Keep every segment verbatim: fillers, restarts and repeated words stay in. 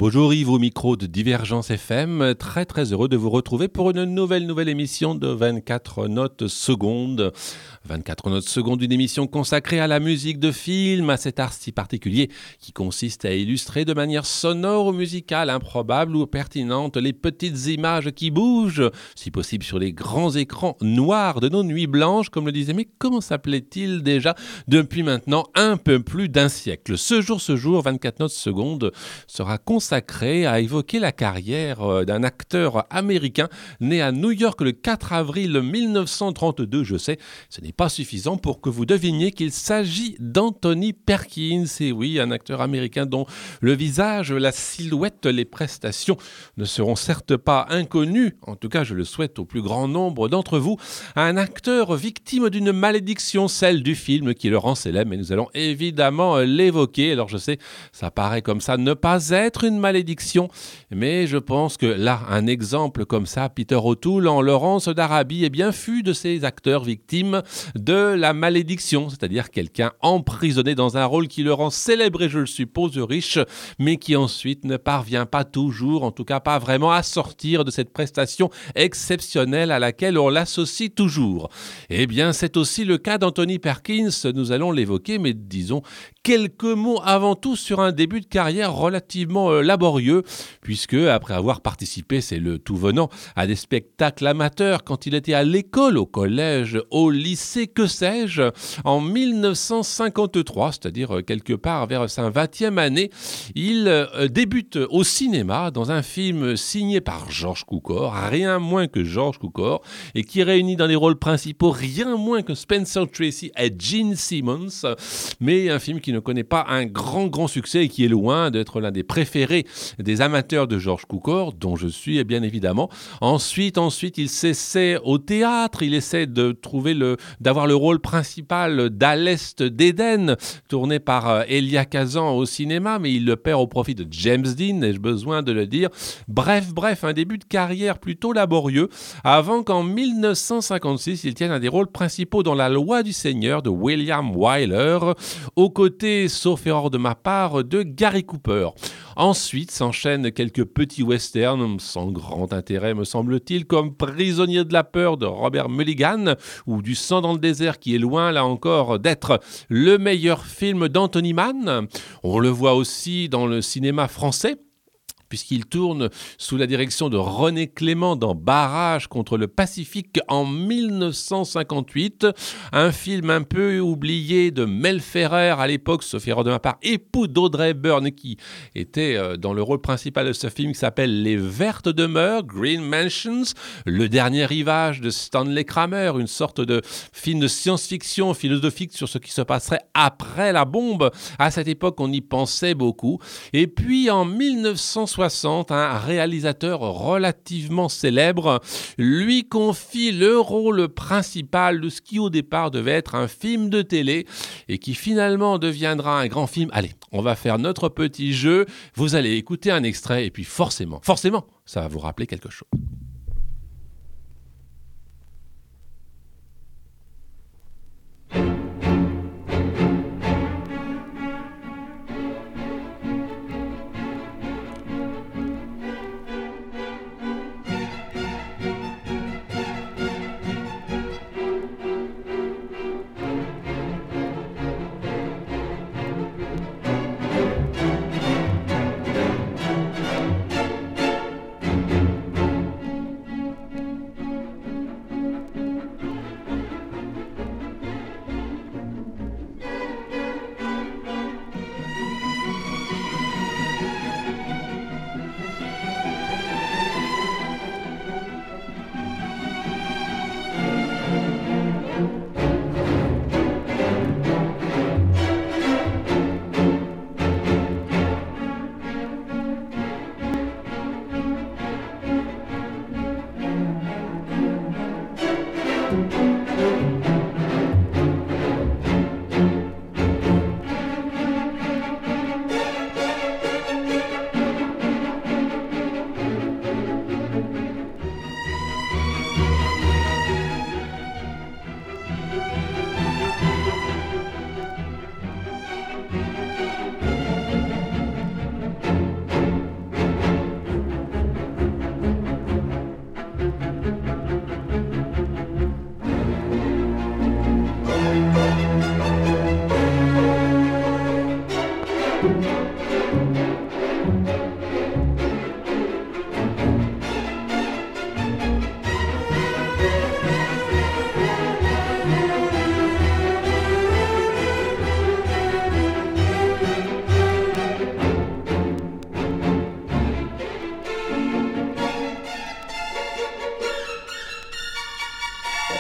Bonjour Yves au micro de Divergence F M, très très heureux de vous retrouver pour une nouvelle nouvelle émission de vingt-quatre notes secondes. vingt-quatre notes secondes, une émission consacrée à la musique de film, à cet art si particulier qui consiste à illustrer de manière sonore ou musicale, improbable ou pertinente, les petites images qui bougent, si possible sur les grands écrans noirs de nos nuits blanches, comme le disait, mais comment s'appelait-il déjà depuis maintenant un peu plus d'un siècle. Ce jour, ce jour, vingt-quatre notes secondes sera consacré à évoquer la carrière d'un acteur américain né à New York le quatre avril mille neuf cent trente-deux. Je sais, ce n'est pas suffisant pour que vous deviniez qu'il s'agit d'Anthony Perkins. Et oui, un acteur américain dont le visage, la silhouette, les prestations ne seront certes pas inconnus, en tout cas je le souhaite au plus grand nombre d'entre vous. Un acteur victime d'une malédiction, celle du film qui le rend célèbre, mais nous allons évidemment l'évoquer. Alors je sais, ça paraît comme ça ne pas être une malédiction, mais je pense que là, un exemple comme ça, Peter O'Toole en Laurence d'Arabie, eh bien, fut de ces acteurs victimes de la malédiction, c'est-à-dire quelqu'un emprisonné dans un rôle qui le rend célèbre et je le suppose riche, mais qui ensuite ne parvient pas toujours, en tout cas pas vraiment, à sortir de cette prestation exceptionnelle à laquelle on l'associe toujours. Eh bien, c'est aussi le cas d'Anthony Perkins, nous allons l'évoquer, mais disons quelques mots avant tout sur un début de carrière relativement euh, laborieux, puisque après avoir participé, c'est le tout venant, à des spectacles amateurs quand il était à l'école, au collège, au lycée, que sais-je, en mille neuf cent cinquante-trois, c'est-à-dire euh, quelque part vers sa vingtième année, il euh, débute au cinéma dans un film signé par George Cukor, rien moins que George Cukor, et qui réunit dans les rôles principaux rien moins que Spencer Tracy et Gene Simmons, mais un film qui ne connaît pas un grand grand succès et qui est loin d'être l'un des préférés des amateurs de George Cukor, dont je suis bien évidemment. Ensuite, ensuite, il s'essaie au théâtre, il essaie de trouver le, d'avoir le rôle principal d'À l'Est d'Éden, tourné par Elia Kazan au cinéma, mais il le perd au profit de James Dean, ai-je besoin de le dire. Bref, bref, un début de carrière plutôt laborieux, avant qu'en mille neuf cent cinquante-six, il tienne un des rôles principaux dans La Loi du Seigneur de William Wyler, aux côtés, sauf erreur de ma part, de Gary Cooper. Ensuite s'enchaînent quelques petits westerns sans grand intérêt me semble-t-il, comme Prisonnier de la peur de Robert Mulligan ou Du sang dans le désert qui est loin là encore d'être le meilleur film d'Anthony Mann. On le voit aussi dans le cinéma français, puisqu'il tourne sous la direction de René Clément dans Barrage contre le Pacifique en mille neuf cent cinquante-huit, un film un peu oublié de Mel Ferrer à l'époque, sauf erreur de ma part, époux d'Audrey Hepburn, qui était dans le rôle principal de ce film qui s'appelle Les Vertes Demeures, Green Mansions, Le Dernier Rivage de Stanley Kramer, une sorte de film de science-fiction philosophique sur ce qui se passerait après la bombe. À cette époque, on y pensait beaucoup. Et puis en mille neuf cent soixante, un réalisateur relativement célèbre lui confie le rôle principal de ce qui au départ devait être un film de télé et qui finalement deviendra un grand film. Allez, on va faire notre petit jeu, vous allez écouter un extrait et puis forcément, forcément, ça va vous rappeler quelque chose.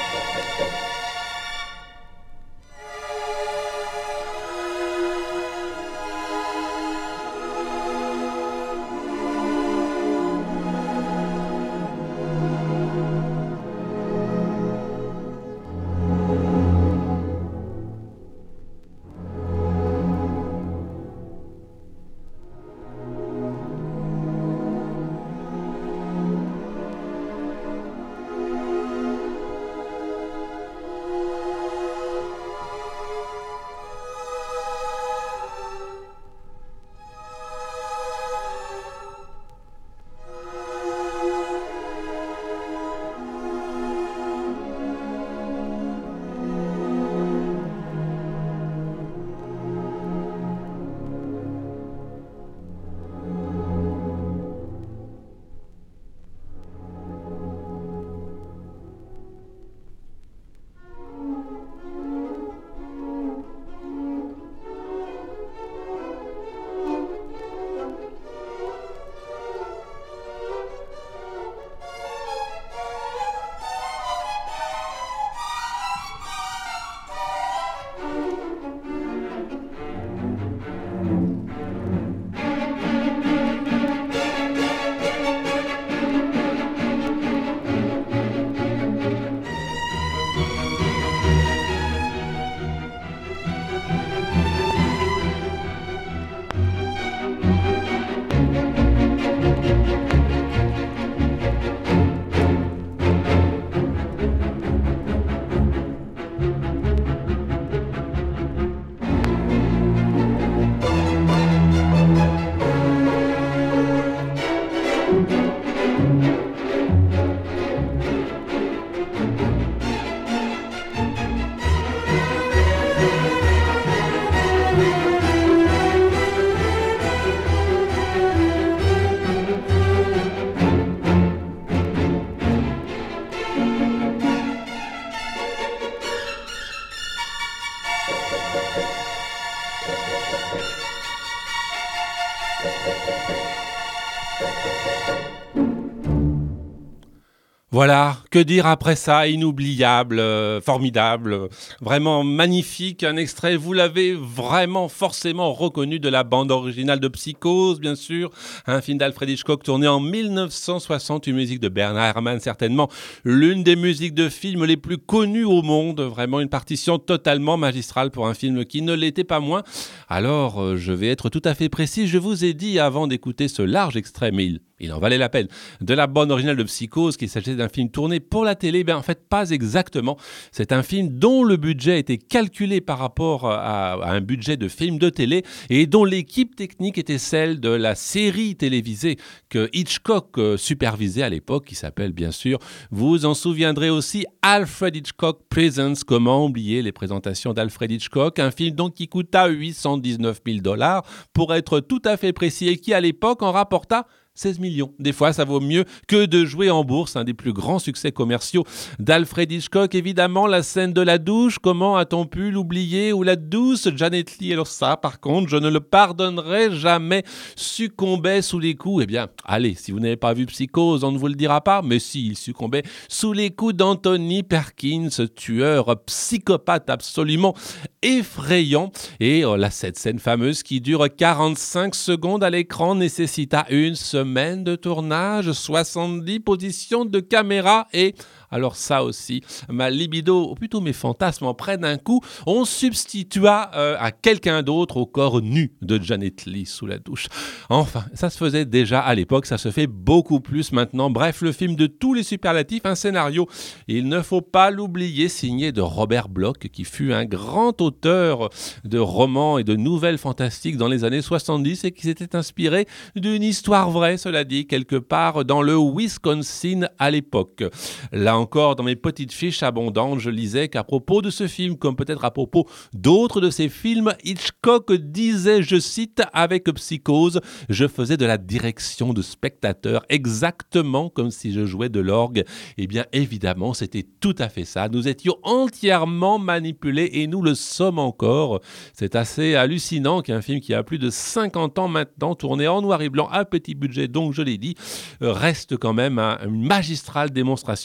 Voilà, que dire après ça, inoubliable, euh, formidable, euh, vraiment magnifique, un extrait, vous l'avez vraiment forcément reconnu de la bande originale de Psychose, bien sûr, un film d'Alfred Hitchcock tourné en mille neuf cent soixante, une musique de Bernard Herrmann, certainement l'une des musiques de film les plus connues au monde, vraiment une partition totalement magistrale pour un film qui ne l'était pas moins. Alors, euh, je vais être tout à fait précis, je vous ai dit avant d'écouter ce large extrait, mais il... Il en valait la peine. De la bande originale de Psychose, qu'il s'agissait d'un film tourné pour la télé, ben en fait pas exactement. C'est un film dont le budget a été calculé par rapport à, à un budget de film de télé et dont l'équipe technique était celle de la série télévisée que Hitchcock euh, supervisait à l'époque, qui s'appelle bien sûr, vous en souviendrez aussi, Alfred Hitchcock Presents. Comment oublier les présentations d'Alfred Hitchcock, un film donc qui coûta huit cent dix-neuf mille dollars pour être tout à fait précis et qui à l'époque en rapporta seize millions. Des fois, ça vaut mieux que de jouer en bourse, un des plus grands succès commerciaux d'Alfred Hitchcock. Évidemment, la scène de la douche, comment a-t-on pu l'oublier? Ou la douce Janet Leigh. Alors ça, par contre, je ne le pardonnerai jamais. Succombait sous les coups. Eh bien, allez, si vous n'avez pas vu Psychose, on ne vous le dira pas. Mais si, il succombait sous les coups d'Anthony Perkins, tueur psychopathe absolument effrayant. Et oh, là, cette scène fameuse qui dure quarante-cinq secondes à l'écran nécessita une semaine semaine de tournage, soixante-dix positions de caméra et, alors ça aussi, ma libido, ou plutôt mes fantasmes en prennent un coup, on substitua euh, à quelqu'un d'autre au corps nu de Janet Leigh sous la douche. Enfin, ça se faisait déjà à l'époque, ça se fait beaucoup plus maintenant. Bref, le film de tous les superlatifs, un scénario, il ne faut pas l'oublier, signé de Robert Bloch, qui fut un grand auteur de romans et de nouvelles fantastiques dans les années soixante-dix et qui s'était inspiré d'une histoire vraie, cela dit, quelque part dans le Wisconsin à l'époque. Là encore, dans mes petites fiches abondantes, je lisais qu'à propos de ce film, comme peut-être à propos d'autres de ses films, Hitchcock disait, je cite, avec Psychose, je faisais de la direction de spectateur, exactement comme si je jouais de l'orgue. Eh bien, évidemment, c'était tout à fait ça. Nous étions entièrement manipulés et nous le sommes encore. C'est assez hallucinant qu'un film qui a plus de cinquante ans maintenant, tourné en noir et blanc à petit budget, donc je l'ai dit, reste quand même un, une magistrale démonstration de mise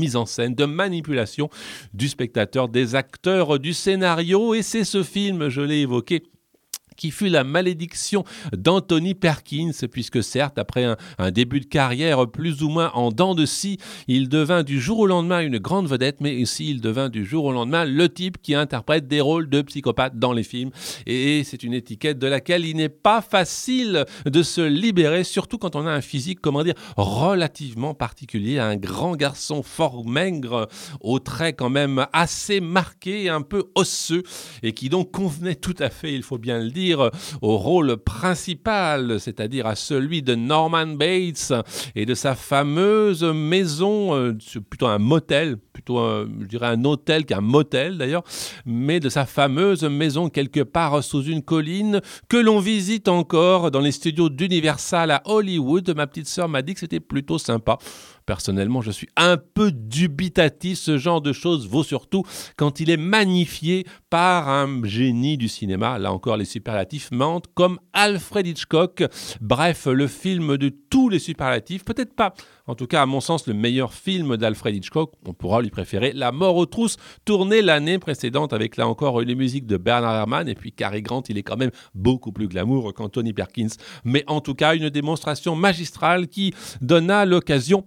mise en scène, de manipulation du spectateur, des acteurs, du scénario. Et c'est ce film, je l'ai évoqué, qui fut la malédiction d'Anthony Perkins, puisque certes, après un, un début de carrière plus ou moins en dents de scie, il devint du jour au lendemain une grande vedette, mais aussi il devint du jour au lendemain le type qui interprète des rôles de psychopathe dans les films. Et c'est une étiquette de laquelle il n'est pas facile de se libérer, surtout quand on a un physique, comment dire, relativement particulier, un grand garçon fort maigre, aux traits quand même assez marqués, un peu osseux, et qui donc convenait tout à fait, il faut bien le dire, au rôle principal, c'est-à-dire à celui de Norman Bates et de sa fameuse maison, euh, plutôt un motel, plutôt un, je dirais un hôtel qu'un motel d'ailleurs, mais de sa fameuse maison quelque part sous une colline que l'on visite encore dans les studios d'Universal à Hollywood. Ma petite sœur m'a dit que c'était plutôt sympa. Personnellement, je suis un peu dubitatif. Ce genre de choses vaut surtout quand il est magnifié par un génie du cinéma. Là encore, les superlatifs mentent, comme Alfred Hitchcock. Bref, le film de tous les superlatifs. Peut-être pas, en tout cas, à mon sens, le meilleur film d'Alfred Hitchcock. On pourra lui préférer La mort aux trousses, tourné l'année précédente avec, là encore, les musiques de Bernard Herrmann. Et puis, Cary Grant, il est quand même beaucoup plus glamour qu'Anthony Perkins. Mais en tout cas, une démonstration magistrale qui donna l'occasion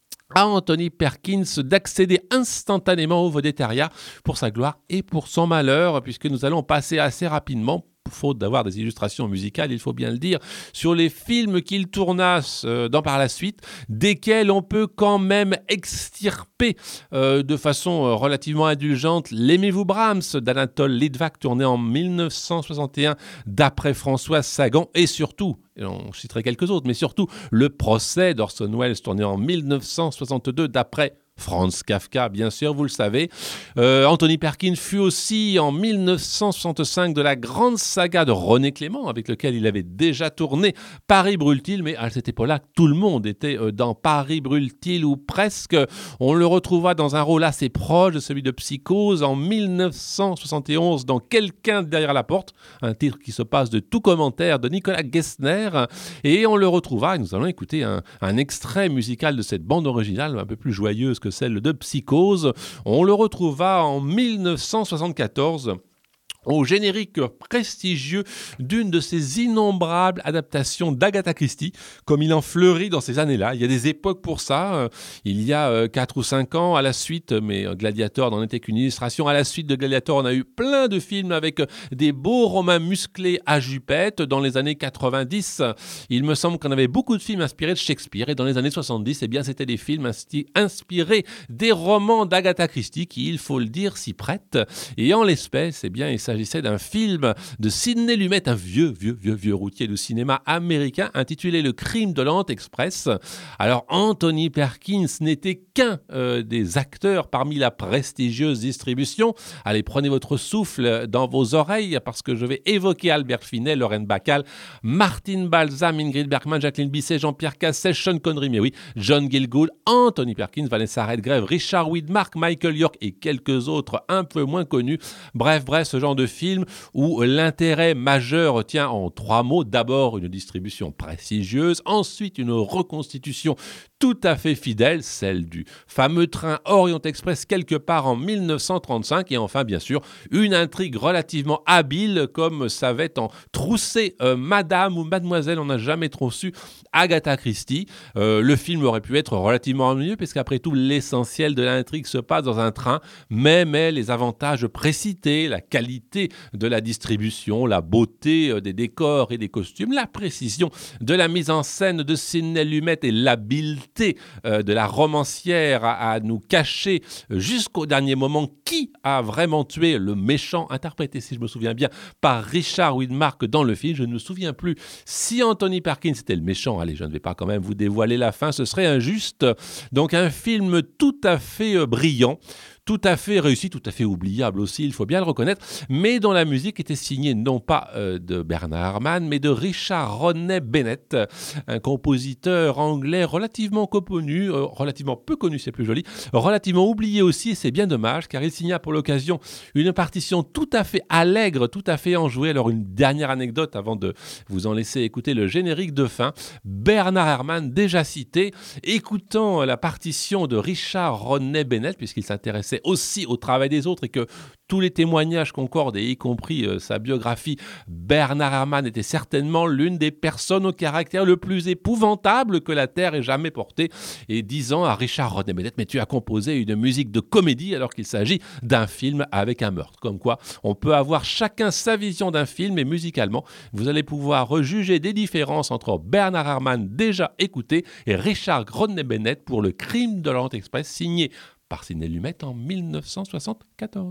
à Anthony Perkins d'accéder instantanément au vedettariat pour sa gloire et pour son malheur, puisque nous allons passer assez rapidement, faute d'avoir des illustrations musicales, il faut bien le dire, sur les films qu'il tourna euh, dans par la suite, desquels on peut quand même extirper euh, de façon euh, relativement indulgente l'Aimez-vous Brahms d'Anatole Litvak, tourné en dix-neuf cent soixante et un d'après François Sagan, et surtout, et on citerait quelques autres, mais surtout le procès d'Orson Welles, tourné en dix-neuf cent soixante-deux d'après Franz Kafka, bien sûr, vous le savez. Euh, Anthony Perkins fut aussi en dix-neuf cent soixante-cinq de la grande saga de René Clément, avec lequel il avait déjà tourné Paris brûle-t-il, mais à cette époque-là, tout le monde était euh, dans Paris brûle-t-il, ou presque. On le retrouva dans un rôle assez proche de celui de Psychose en dix-neuf cent soixante et onze dans Quelqu'un derrière la porte, un titre qui se passe de tout commentaire de Nicolas Gessner, et on le retrouva, et nous allons écouter un, un extrait musical de cette bande originale, un peu plus joyeuse que celle de Psychose. On le retrouva en dix-neuf cent soixante-quatorze au générique prestigieux d'une de ces innombrables adaptations d'Agatha Christie, comme il en fleurit dans ces années-là. Il y a des époques pour ça. Il y a quatre ou cinq ans, à la suite, mais Gladiator n'en était qu'une illustration, à la suite de Gladiator, on a eu plein de films avec des beaux Romains musclés à jupette. Dans les années quatre-vingt-dix, il me semble qu'on avait beaucoup de films inspirés de Shakespeare, et dans les années soixante-dix, eh bien, c'était des films insti- inspirés des romans d'Agatha Christie, qui, il faut le dire, s'y prêtent. Et en l'espèce, eh bien, il s'agit Il s'agissait d'un film de Sidney Lumet, un vieux, vieux, vieux, vieux routier du cinéma américain, intitulé Le Crime de l'Orient Express. Alors, Anthony Perkins n'était qu'un euh, des acteurs parmi la prestigieuse distribution. Allez, prenez votre souffle dans vos oreilles, parce que je vais évoquer Albert Finney, Lorraine Bacall, Martin Balsam, Ingrid Bergman, Jacqueline Bisset, Jean-Pierre Cassel, Sean Connery, mais oui, John Gielgud, Anthony Perkins, Vanessa Redgrave, Richard Widmark, Michael York et quelques autres un peu moins connus. Bref, bref, ce genre de film où l'intérêt majeur tient en trois mots. D'abord, une distribution prestigieuse, ensuite une reconstitution tout à fait fidèle, celle du fameux train Orient Express quelque part en dix-neuf cent trente-cinq, et enfin, bien sûr, une intrigue relativement habile, comme savait en trousser euh, Madame ou Mademoiselle, on n'a jamais trop su, Agatha Christie. Euh, le film aurait pu être relativement ennuyeux, puisqu'après tout, l'essentiel de l'intrigue se passe dans un train, mais, mais les avantages précités, la qualité de la distribution, la beauté des décors et des costumes, la précision de la mise en scène de Sidney Lumet et l'habileté euh, de la romancière à, à nous cacher jusqu'au dernier moment qui a vraiment tué le méchant, interprété, si je me souviens bien, par Richard Widmark dans le film. Je ne me souviens plus si Anthony Perkins était le méchant. Allez, je ne vais pas quand même vous dévoiler la fin, ce serait injuste. Donc un film tout à fait euh, brillant, tout à fait réussi, tout à fait oubliable aussi, il faut bien le reconnaître, mais dont la musique était signée non pas euh, de Bernard Herrmann, mais de Richard Rodney Bennett, un compositeur anglais relativement peu connu, euh, relativement peu connu, c'est plus joli, relativement oublié aussi, et c'est bien dommage, car il signa pour l'occasion une partition tout à fait allègre, tout à fait enjouée. Alors une dernière anecdote avant de vous en laisser écouter le générique de fin. Bernard Herrmann, déjà cité, écoutant la partition de Richard Rodney Bennett, puisqu'il s'intéressait aussi au travail des autres et que tous les témoignages concordent, et y compris euh, sa biographie, Bernard Herrmann était certainement l'une des personnes au caractère le plus épouvantable que la Terre ait jamais porté, et disant à Richard Rodney Bennett, mais tu as composé une musique de comédie alors qu'il s'agit d'un film avec un meurtre. Comme quoi, on peut avoir chacun sa vision d'un film, et musicalement, vous allez pouvoir rejuger des différences entre Bernard Herrmann, déjà écouté, et Richard Rodney Bennett pour Le Crime de l'Orient Express, signé par Sidney Lumet en dix-neuf cent soixante-quatorze.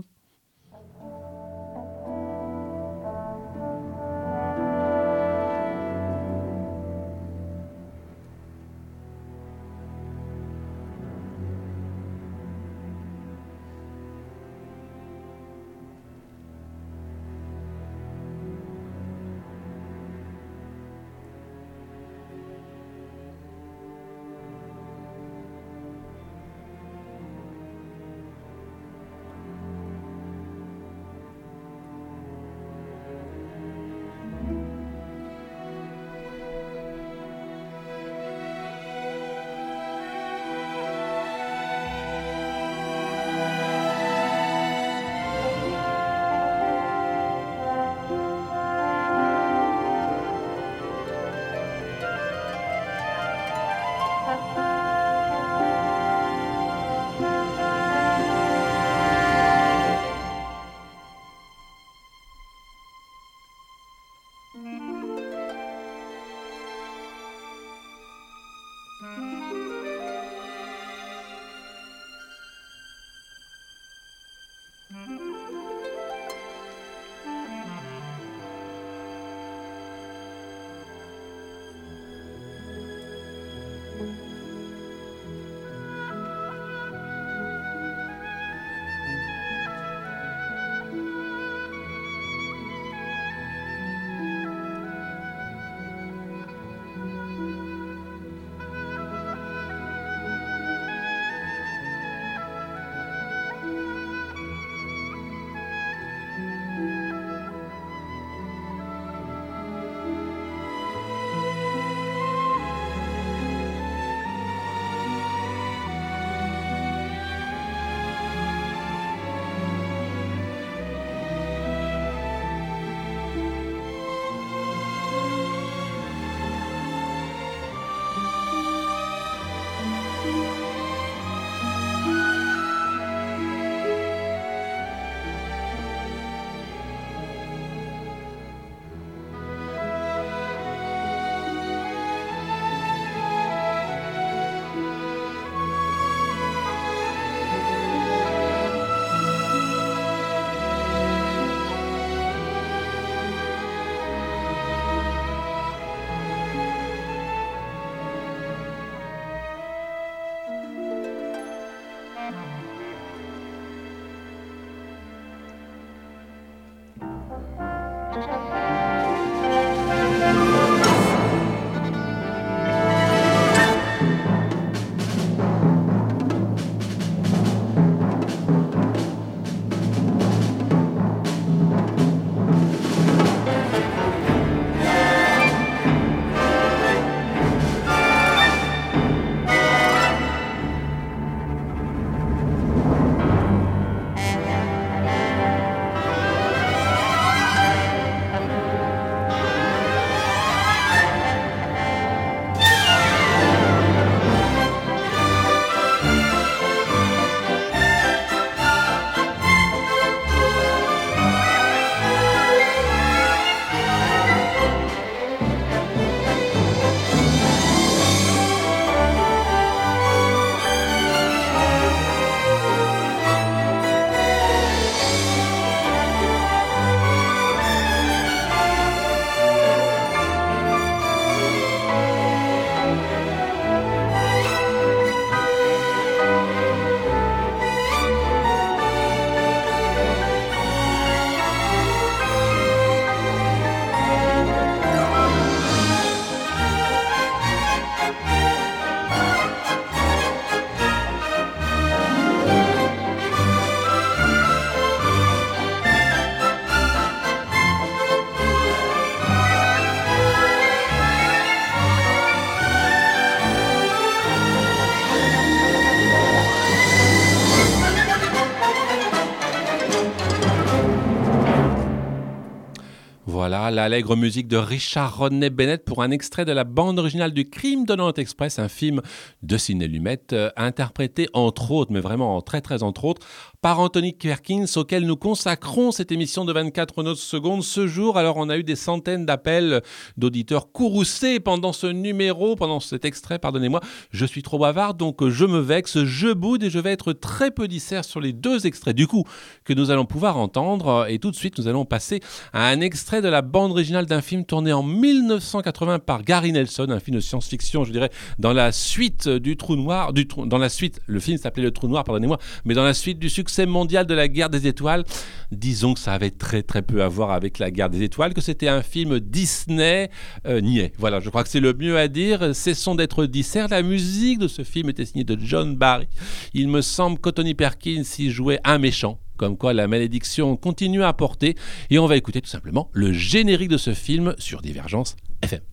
Voilà, l'allègre musique de Richard Rodney Bennett pour un extrait de la bande originale du Crime de l'Orient Express, un film de Sidney Lumet, euh, interprété entre autres, mais vraiment très très entre autres, par Anthony Perkins, auquel nous consacrons cette émission de vingt-quatre notes secondes ce jour. Alors on a eu des centaines d'appels d'auditeurs courroucés pendant ce numéro, pendant cet extrait, pardonnez-moi, je suis trop bavard, donc je me vexe, je boude et je vais être très peu dissert sur les deux extraits du coup que nous allons pouvoir entendre. Et tout de suite, nous allons passer à un extrait de la bande originale d'un film tourné en mille neuf cent quatre-vingts par Gary Nelson, un film de science-fiction, je dirais, dans la suite du Trou Noir, du trou, dans la suite, le film s'appelait Le Trou Noir, pardonnez-moi, mais dans la suite du succès mondial de la Guerre des Étoiles. Disons que ça avait très très peu à voir avec la Guerre des Étoiles, que c'était un film Disney euh, niais. Voilà, je crois que c'est le mieux à dire. Cessons d'être disserts. La musique de ce film était signée de John Barry. Il me semble qu'Anthony Perkins y jouait un méchant. Comme quoi la malédiction continue à porter. Et on va écouter tout simplement le générique de ce film sur Divergence F M.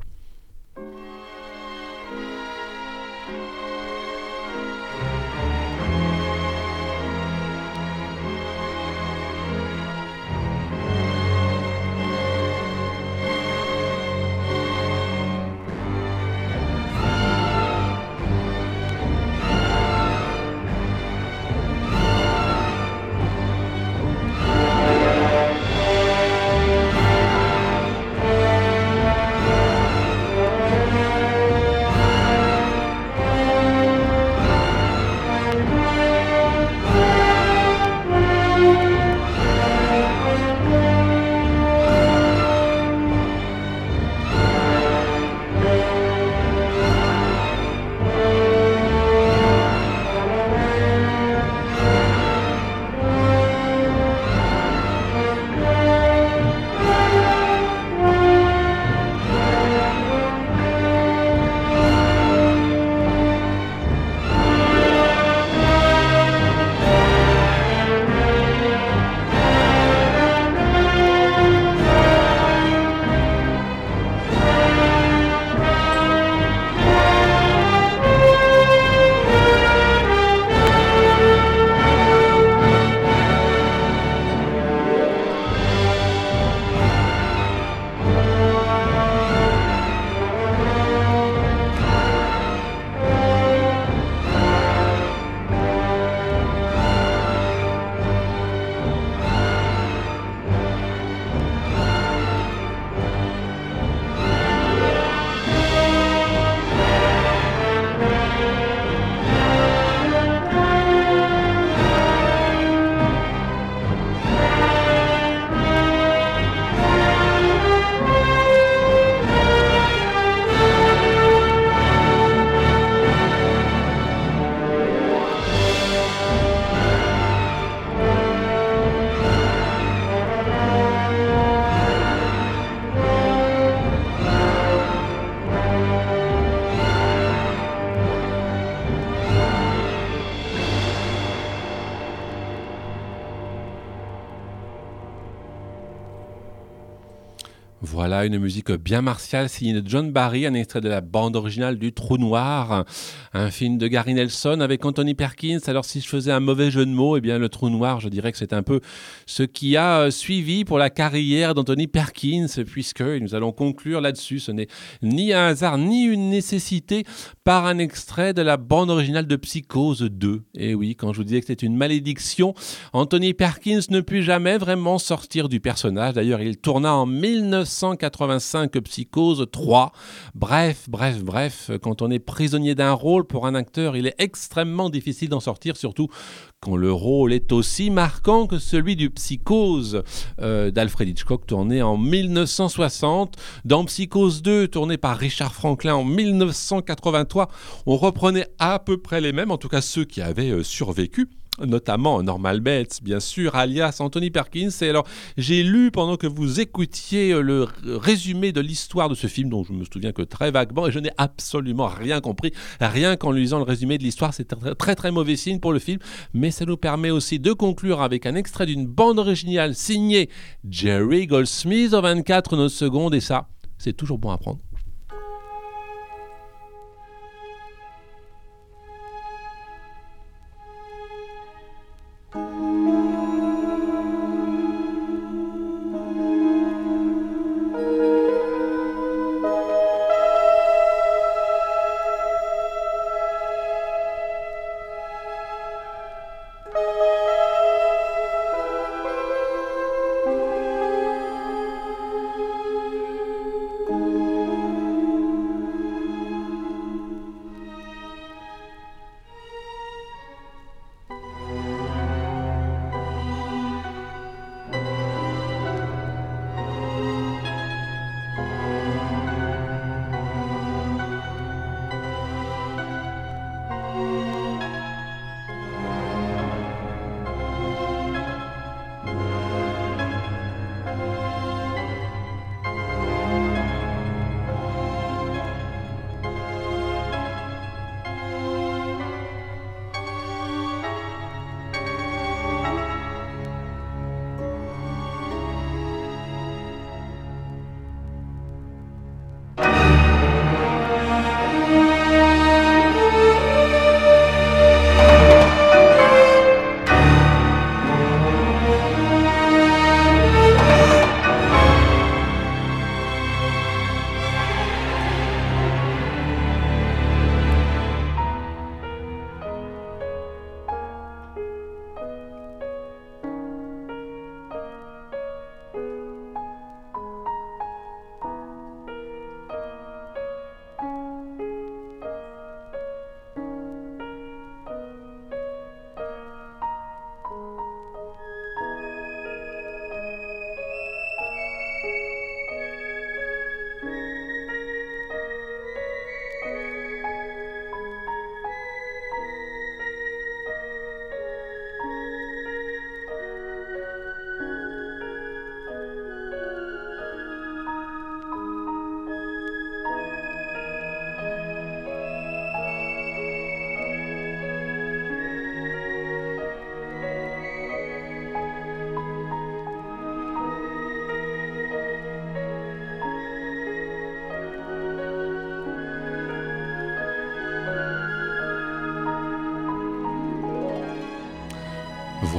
Voilà une musique bien martiale signée de John Barry, un extrait de la bande originale du Trou Noir, un film de Gary Nelson avec Anthony Perkins. Alors si je faisais un mauvais jeu de mots, eh bien le Trou Noir, je dirais que c'est un peu ce qui a suivi pour la carrière d'Anthony Perkins, puisque nous allons conclure là-dessus. Ce n'est ni un hasard ni une nécessité par un extrait de la bande originale de Psychose deux. Et oui, quand je vous disais que c'était une malédiction, Anthony Perkins ne put jamais vraiment sortir du personnage. D'ailleurs, il tourna en mille neuf cent quatre-vingt-cinq Psychose trois. Bref, bref, bref, quand on est prisonnier d'un rôle, pour un acteur, il est extrêmement difficile d'en sortir, surtout quand le rôle est aussi marquant que celui du Psychose euh, d'Alfred Hitchcock, tourné en mille neuf cent soixante. Dans Psychose deux, tourné par Richard Franklin en mille neuf cent quatre-vingt-trois, on reprenait à peu près les mêmes, en tout cas ceux qui avaient euh, survécu. Notamment Norman Bates, bien sûr, alias Anthony Perkins. Et alors, j'ai lu pendant que vous écoutiez le résumé de l'histoire de ce film, dont je me souviens que très vaguement, et je n'ai absolument rien compris. Rien qu'en lisant le résumé de l'histoire, c'est un très très mauvais signe pour le film. Mais ça nous permet aussi de conclure avec un extrait d'une bande originale signée Jerry Goldsmith en vingt-quatre notes secondes. Et ça, c'est toujours bon à prendre.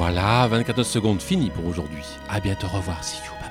Voilà, vingt-quatre secondes fini pour aujourd'hui. À bientôt, au revoir, see you.